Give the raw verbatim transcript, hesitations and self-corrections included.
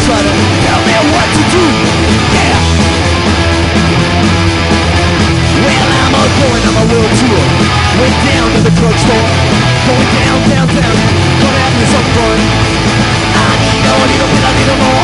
try to tell me what to do. Yeah. Well, I'm a going on my world tour. Went down to the drugstore. Going down, down, down. Gonna have me some fun. I need a little bit, I need a more.